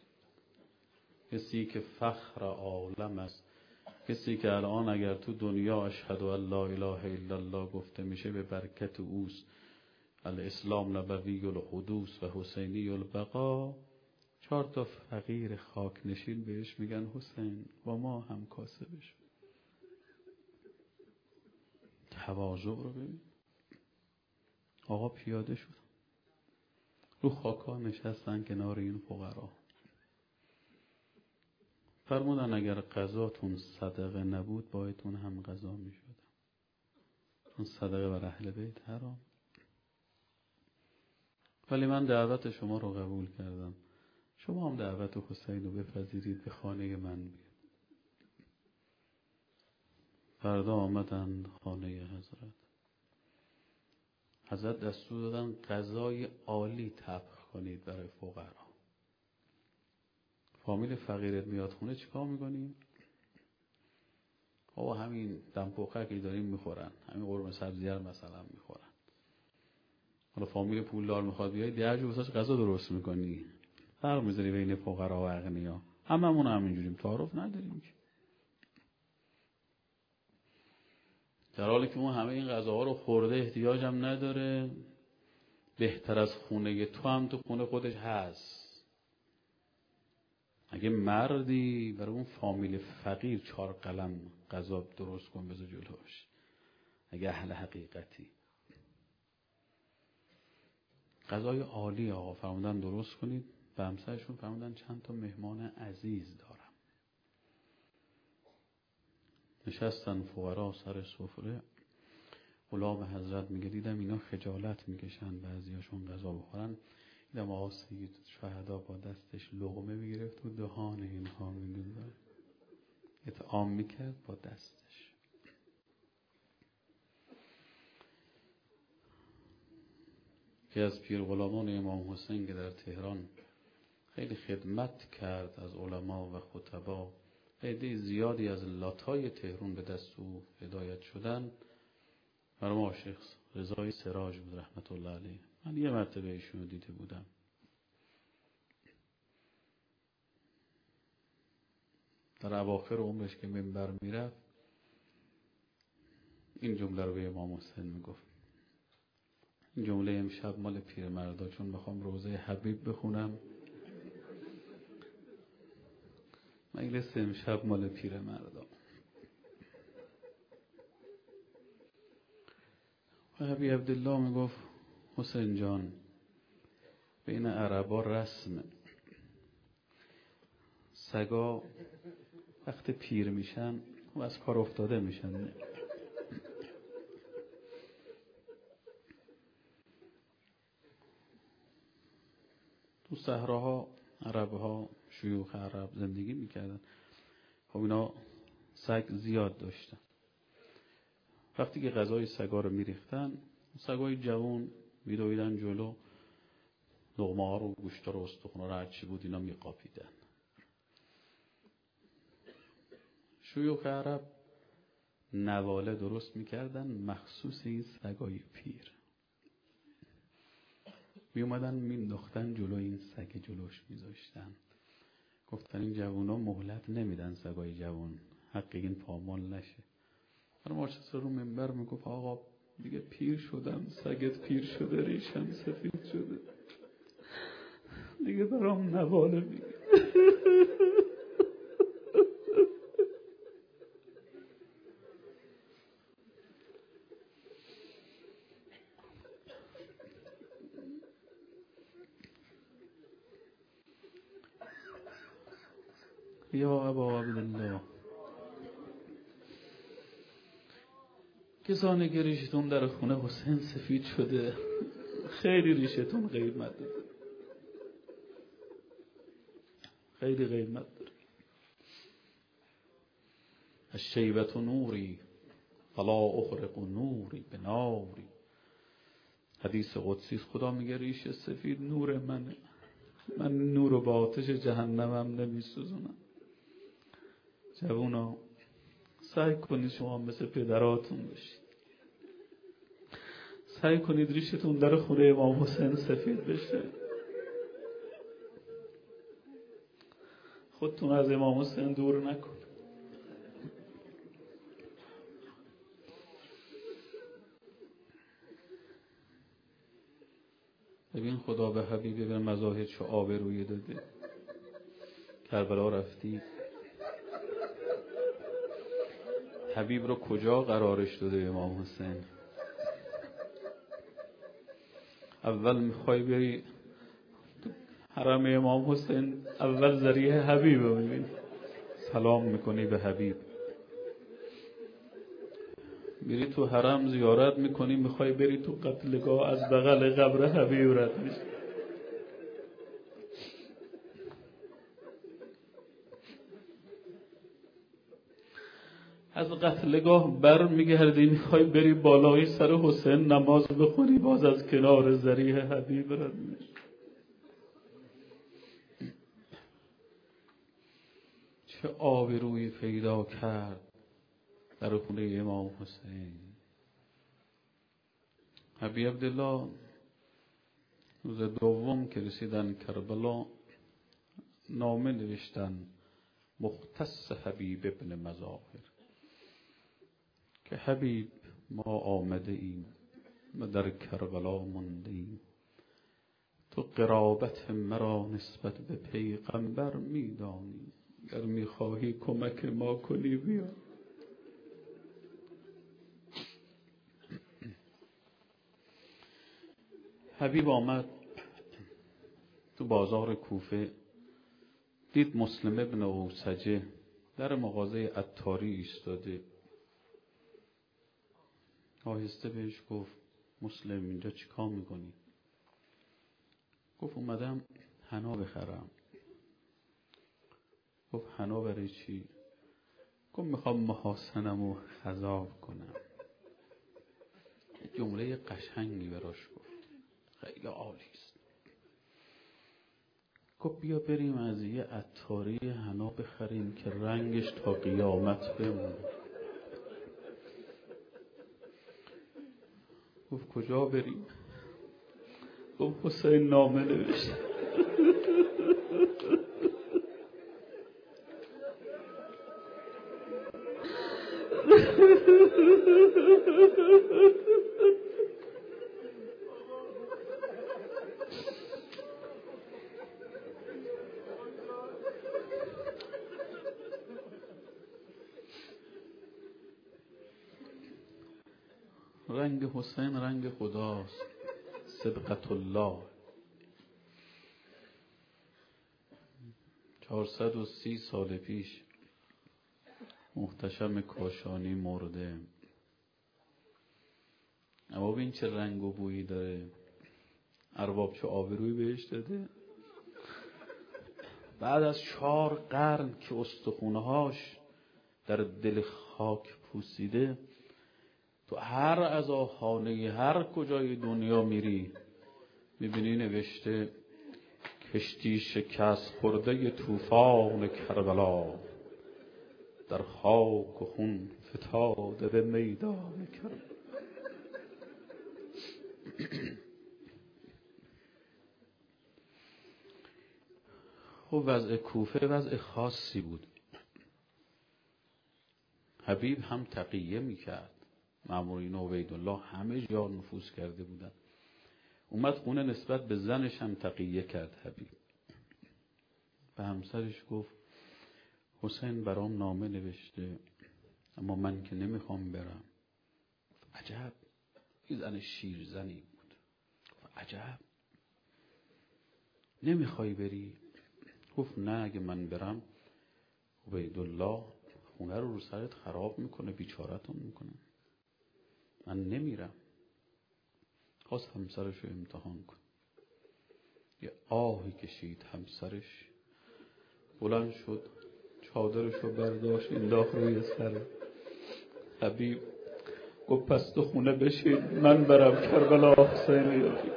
کسی که فخر عالم است، کسی که الان اگر تو دنیا اشهد ان لا اله الا الله گفته میشه به برکت اوست. الاسلام نبوی الحدوث و حسینی البقا. 4 تا فقیر خاک نشین بهش میگن حسین با ما هم کاسه بشو. تواضع رو ببین. آقا پیاده شد رو خاکا نشستن کنار این فقرا، فرمودن اگر قضاتون صدقه نبود بایدتون هم قضا میشد، چون صدقه بر اهل بیت حرام. ولی من دعوت شما رو قبول کردم، شما هم دعوت حسین رو بپذیرید به خانه من بیاد. فردا آمدند خانه حضرت دستور دادن غذای عالی طبخ کنید برای فقرا. فامیل فقیرت میاد خونه چیکار میکنی؟ آقا همین دمپخکی داریم میخورن، همین قرمه سبزی رو مثلا میخورن. حالا فامیل پولدار میخواد بیای درج واسش غذا درست میکنی، فرق میذاری بین فقرا و اغنیا. هممون همینجوریم، تعارف نداریم که. در حالی که اون همه این غذاها رو خورده احتیاجم نداره، بهتر از خونه تو هم تو خونه خودش هست. اگه مردی برای اون فامیل فقیر 4 قلم غذا درست کن بذار جلوش، اگه اهل حقیقتی. غذای عالی آقا فرمودن درست کنید. به همسرشون فرمودن چند تا مهمان عزیز دارم. نشستن فقرا سر سفره. غلام حضرت میگه دیدم اینا خجالت میکشن بعضیاشون غذا بخورن. دیدم آقا سید شهدا با دستش لقمه میگرفت و دهان اینها میگذاشت، اطعام میکرد با دستش. که از پیر غلامان امام حسین که در تهران خیلی خدمت کرد از علما و خطبا، عده زیادی از لاتای تهران به دست او هدایت شدن. مرحوم شیخ رضای سراج بود رحمت الله علیه. من یه مرتبه ایشونو دیده بودم. در اواخر عمرش که منبر میرفت این جمله رو به امام حسین میگفت. این جمله امشب مال پیرمردا، چون میخوام روضه حبیب بخونم. مجلس امشب مال پیرمردا. ابی عبدالله میگفت حسین جان بین عربا رسمه، سگا وقت پیر میشن و از کار افتاده میشن، تو صحراها عرب‌ها، شیوخ عرب زندگی میکردن. خب اینا سگ زیاد داشتن. وقتی که غذای سگا رو میریختن، سگای جوان میدویدن جلو، لقمه ها رو، گوشتا رو، استخونا رو، هرچی بود اینا میقاپیدن. شیوخ عرب نواله درست میکردن مخصوص این سگای پیر. میومدن مینداختن جلو این سگ، جلوش میذاشتن. گفتن این جوونا مهلت نمیدن سگای جوان، حق این پامال نشه. من مارچستر رو منبر میگفت آقا دیگه پیر شدم، سگت پیر شده، ریشم سفید شده، دیگه برام نواله میگه. یا ابا عبدالله، کسانی که ریشتون در خونه حسین سفید شده، خیلی ریشتون قیمت داره، خیلی قیمت داره. الشیبة نوری فلا اخرق نوری بناری. حدیث قدسی، خدا میگه ریش سفید نور منه، من نور رو با آتش جهنمم نمیسوزونم. جوونا سعی کنید شما مثل پدراتون بشید، سعی کنید ریشتون در خونه امام حسین سفید بشه. خودتون از امام حسین دور نکن. ببین خدا به حبیب به مظاهر چه آبرویی داده. کربلا رفتی، حبیب رو کجا قرارش داده امام حسین؟ اول میخوای بری تو حرم امام حسین، اول ذریعه حبیب رو میبینی، سلام میکنی به حبیب. میری تو حرم زیارت میکنی، میخوای بری تو قتلگاه، از بغل قبر حبیب رد میشی. از قتلگاه بر میگردی، میخوای بری بالای سر حسین نماز بخونی، باز از کنار ذریعه حبیب رد میشی. چه آبرویی پیدا کرد در خونه امام حسین. ابی عبدالله روز دوم که رسیدن کربلا، نامه نوشتن مختص حبیب ابن مظاهر که حبیب ما آمده ایم و در کربلا مانده ایم، تو قرابت مرا نسبت به پیغمبر میدانی، اگر میخواهی کمک ما کنی بیا. حبیب آمد تو بازار کوفه، دید مسلم ابن اوسجه در مغازه عطاری ایستاده. آهسته بهش گفت مسلم اینجا چیکار میکنی؟ گفت اومدم حنا بخرم. گفت حنا برای چی؟ گفت میخوام محاسنمو خضاب کنم. جمله قشنگی براش گفت، خیلی عالی است. گفت بیا بریم از یه عطاری حنا بخریم که رنگش تا قیامت بمونه. گفت کجا بریم؟ گفت حسین نامه نوشت. رنگ حسین رنگ خداست، صبغت الله. 430 سال پیش محتشم کاشانی مرده، اما ببین چه رنگ و بویی داره، ارباب چه آبرویی بهش داده. بعد از 4 قرن که استخونهاش در دل خاک پوسیده، تو هر عزاخانه هر کجای دنیا میری میبینی نوشته کشتی شکست خورده طوفان کربلا، در خاک و خون فتاده به میدان کربلا. خب وضع کوفه وضع خاصی بود. حبیب هم تقیه میکرد، مامورین عبیدالله همه جا نفوذ کرده بودن. اومد خونه نسبت به زنش هم تقیه کرد حبیب. به همسرش گفت حسین برام نامه نوشته اما من که نمیخوام برم. عجب، این زن شیرزنی بود. عجب، نمیخوای بری؟ گفت نه، اگه من برم عبیدالله خونه رو سرت خراب میکنه، بیچارتون میکنه، من نمیرم. خواست همسرش رو امتحان کن. یه آهی کشید همسرش، بلند شد چادرش رو برداشت انداخت روی سر حبیب. گفت پس تو خونه بشین من برم کربلا حسین یاری.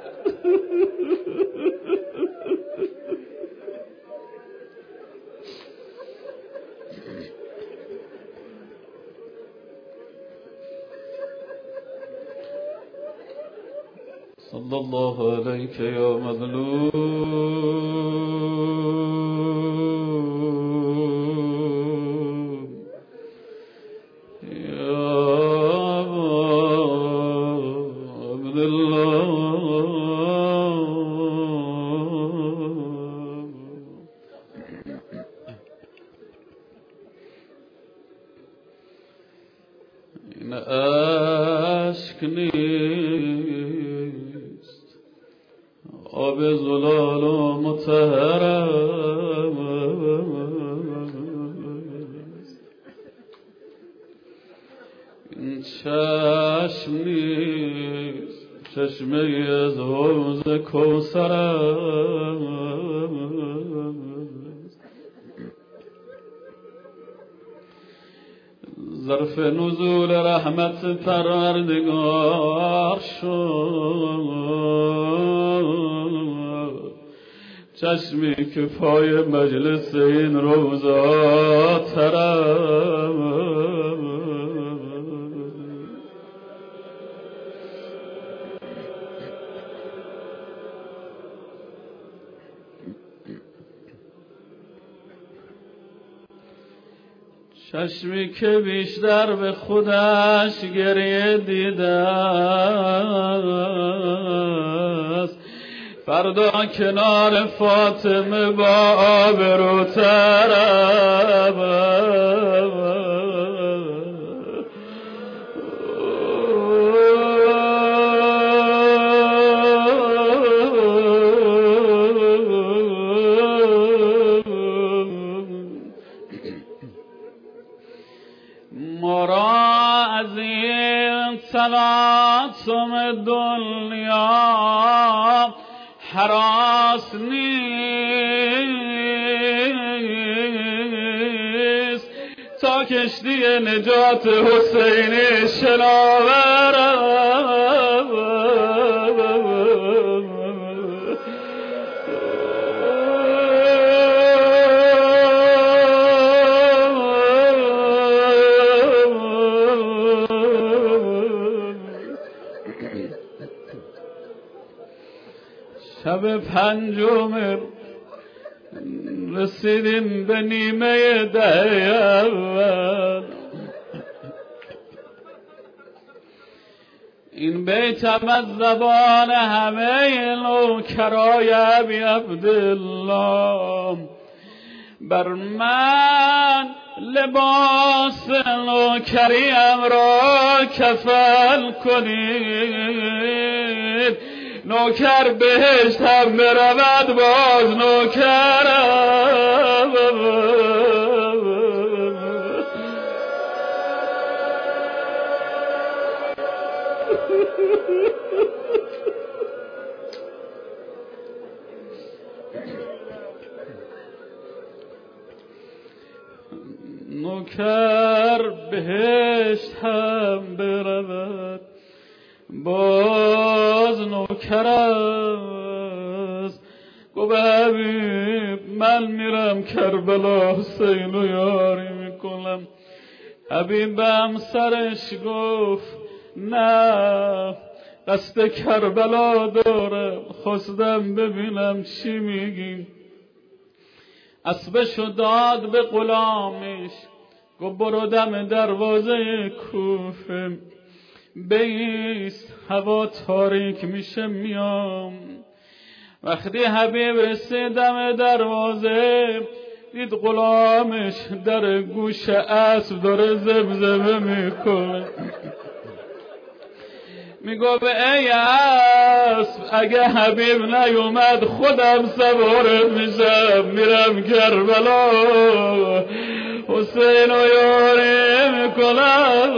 صلی الله علیک یا مظلوم یا عبدالله. این اشک نیست، آب زلال و مطهر است. این چشم نیست، چشمه از حوض کوثر است. ظرف نزول رحمت پروردگار شد، چشمی که پای مجلس این روضا طرب. چشمی که بیشتر به خودش گریه دیده است، فردا کنار فاطمه با آبرو طرب. مرا از این تلاطم دنیا هراس نیست، تا کشتی نجات حسین شناورم. شب پنجم رسیدیم به نیمه ده اول. این بیتم از زبان همه نوکرای ابی عبدالله، بر من لباس نوکریم را کفل کنید. نوکر بهشت هم برود باز نوکرم. نوکر بهشت هم برود باز نوکر است. گفت حبیب من میرم کربلا حسین و یاری میکنم. حبیب به همسرش گفت نه قصد کربلا دارم، خواستم ببینم چی میگی. اسبشو داد به غلامش گفت برو دم دروازه کوفه بیست، هوا تاریک میشه میام. وقتی حبیب رسید دم دروازه دید غلامش در گوش اسب داره زمزمه میکنه، میگو به ای اسب اگه حبیب نیومد خودم سوارت میشم میرم کربلا حسین و یاری میکنم.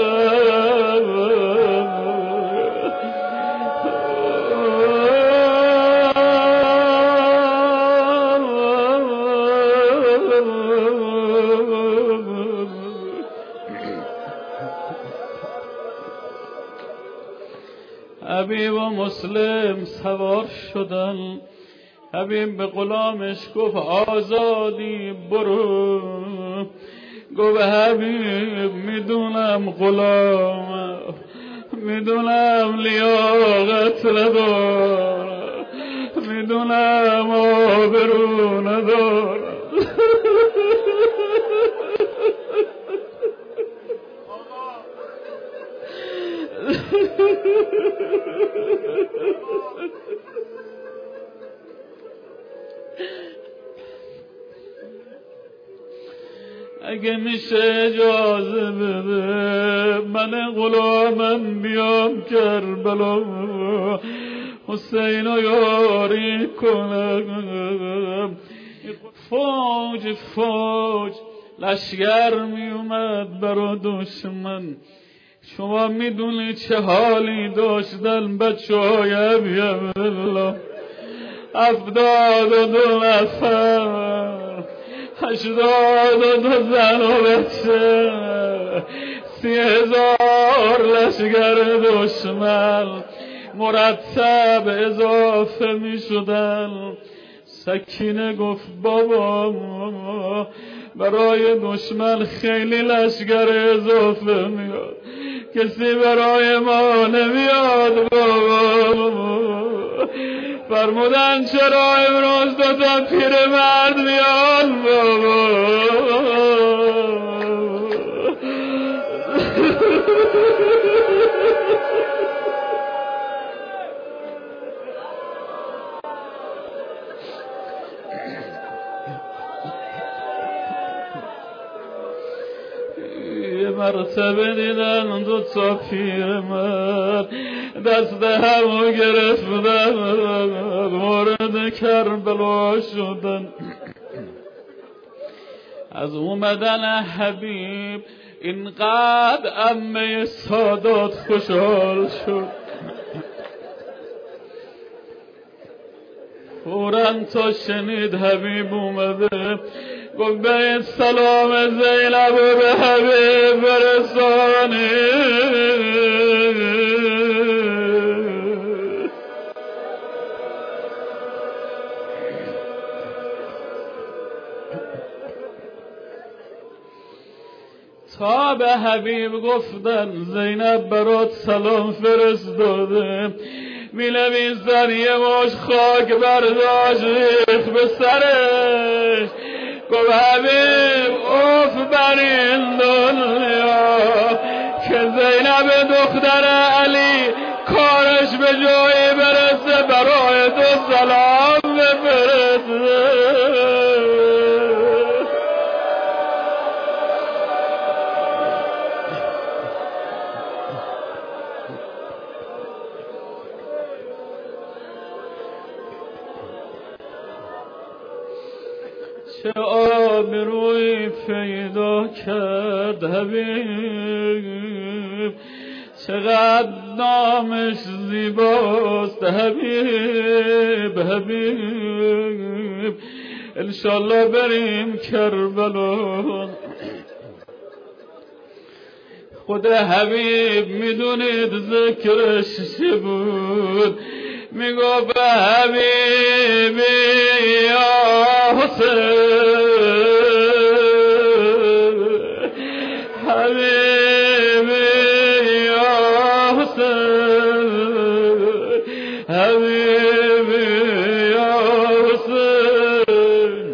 حبیب و مسلم سوار شدن. حبیب به غلامش گفت آزادی برو. گفت حبیب میدونم غلام، میدونم لیاقت ندارم، میدونم آبرو ندارم. اگه میشه اجازه بده من غلامم بیام کربلا حسین رو یاری کنم. فوج فوج لشگر می اومد برا دشمن. شما میدونی چه حالی داشتن بچه های ابیم الله، 72 نفر، 82 زن و بچه، 30,000 لشگر دشمن مرتب اضافه می شدن. سکینه گفت بابا برای دشمن خیلی لشگر اضافه میاد، کسی برای ما نمیاد بابا. فرمودن چرا امروز 2 تا پیرمرد میان بابا. مرتبه دیدن 2 تا پیرمرد دست همو گرفتن وارد کربلا شدن. از اومدن حبیب اینقدر عمه سادات خوشحال شد، فوراً تا شنید حبیب اومده گفت به سلام زینب و به حبیب برسانی. تا به حبیب گفتن زینب برات سلام فرستاده، می‌نویسن یه مش خاک برداشت ریخت به سرش. گفت حبیب اوف بر این دنیا که زینب دختر علی کارش به جایی برسه برای تو سلام بفرسته. چه آبرویی پیدا کرد حبیب، چقدر نامش زیباست حبیب. حبیب انشالله بریم کربلا. خود حبیب میدونید ذکرش چه بود؟ میگو به حبیبی یا حسین، حبیبی یا حسین، حبیبی یا حسین.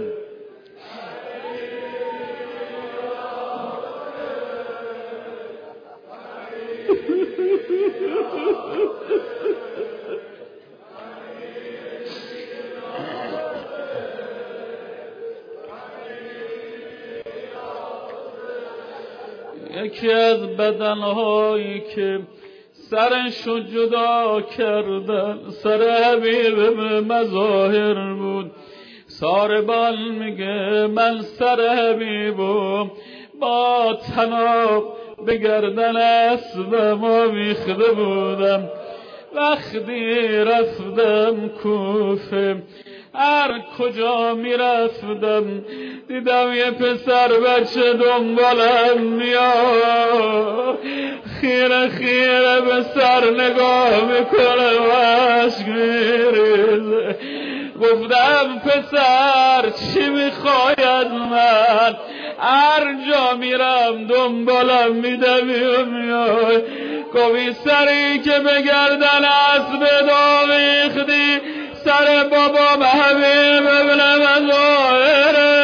یکی از بدنهایی که سرشو جدا کردن سر حبیب مظاهر بود. ساربان میگه من سر حبیبو با طناب به گردن اسبم آویخته بودم. وقتی رفتم کوفه هر کجا میرفتم دیدم یه پسر بچه دنبالم میاد، خیره خیره به سر نگاه میکنه و اشک میریزه. گفتم پسر چی میخوای از من؟ هر جا میرم دنبالم میدوی و میای. گفتی سری که به گردن اسب آویختی سر بابام حبیب ابن مظاهره.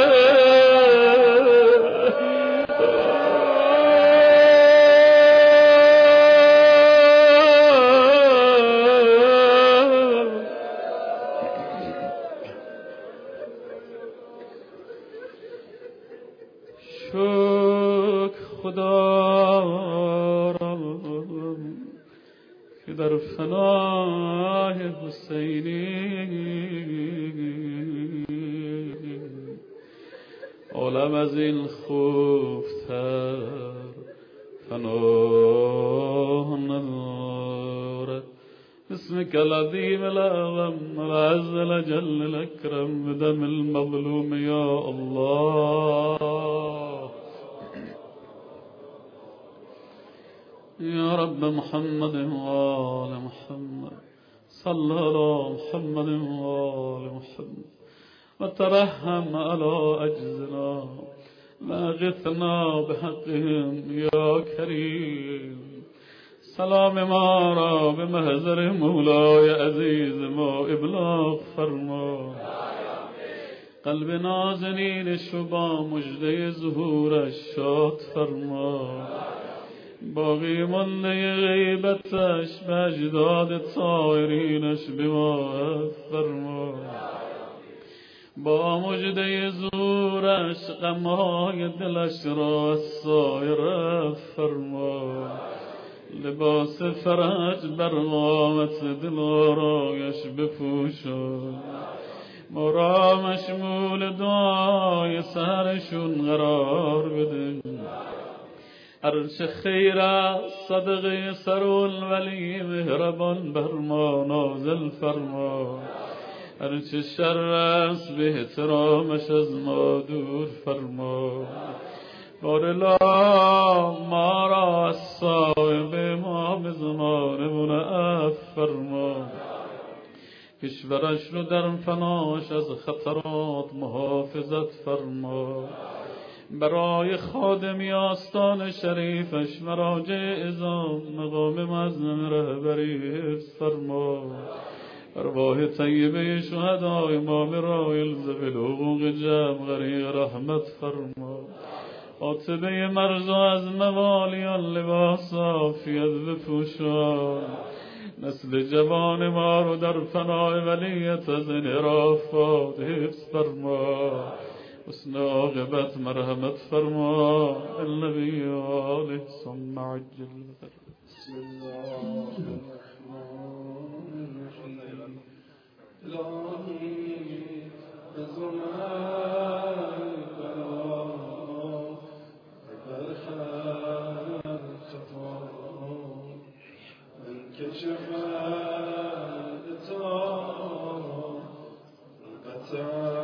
شکر خدا را که در فنای حسینی عالم از این خوبتر فنا ندارد. اسمك العظيم الأعظم العز الأجل الأكرم بدم المظلوم يا الله. يا رب محمد وآل محمد صلى على محمد وآل محمد وترحم على أجزنا واغثنا بحقهم يا كريم. سلام ما را به محضر مولای عزیز ما ابلاغ فرما. قلب نازنینش رو با مژده ظهورش شاد فرما. باقی مانده غیبتش به اجداد طاهرینش ببارد فرما. با مژده ظهورش غمهای دلش را از سایه رفت فرما. لباس فرج بر قامت دلارایش بپوشان. ما را مشمول دعای سهرشون قرار بده. هرچه خیر است صدقه سرون ولی مهربان بر ما نازل فرما. هرچه شر است به احترامش از ما دور فرما. بارلا ما را از صاحب امام زمانمون عفو فرما. کشورش رو در فناش از خطرات محافظت فرما. برای خادمی آستان شریفش مراجع ازام مقام معظم رهبری حفظ فرما. ارواح طیبه شهدای امام رایل ذوی الحقوق جمع غریق رحمت فرما. عاطبه مرزا از موالیان لباس عافیت بپوشان. نسل جوان ما رو در فنای ولیت از انحرافات حفظ فرما. حسن عاقبت مرحمت فرما. النبی آله ثم عجل. بسم الله الرحمن الرحیم. الهی بزرگ